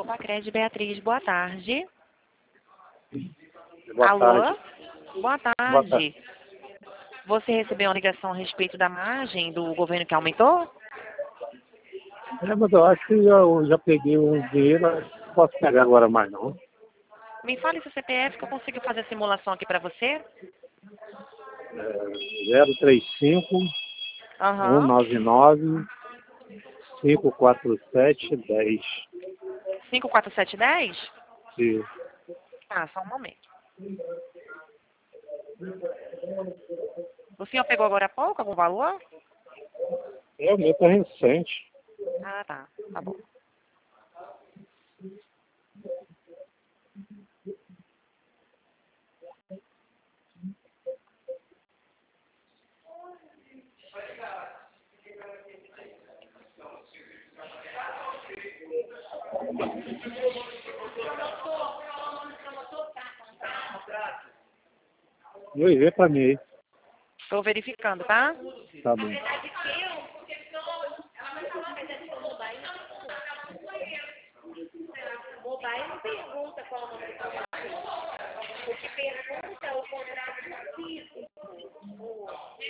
Copacred, Beatriz, boa tarde. Boa Alô? tarde. Boa tarde. Boa tarde. Você recebeu uma ligação a respeito da margem do governo que aumentou? Mas eu acho que eu já peguei um dinheiro, não posso pegar agora mais não. Me fale seu CPF que eu consigo fazer a simulação aqui para você. 035 Aham. 199 547 10. 54710? Sim. Ah, só um momento. O senhor pegou agora há pouco algum valor? O meu tá recente. Ah, tá. Tá bom. Vou ver pra mim aí. Estou verificando, tá? Tá bom. Mobile não pergunta qual é o nome do trabalho. O que pergunta é o contrato físico. O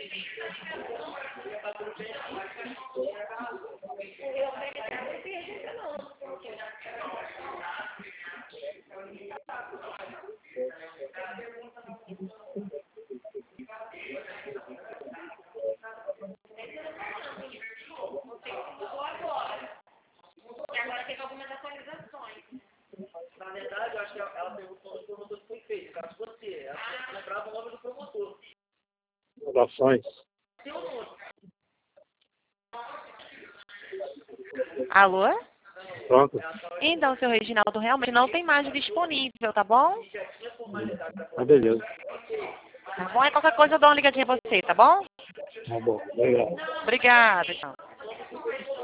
organizado não pergunta não. E agora teve algumas atualizações. Na verdade, eu acho que ela perguntou no promotor que foi feito. Caso você, ela lembrava o nome do promotor. Orações. Tem um número. Alô? Pronto. Então, seu Reginaldo, realmente não tem mais disponível, tá bom? Tá beleza. Tá bom? É qualquer coisa eu dou uma ligadinha a você, tá bom? Tá bom. Legal. Obrigada, então.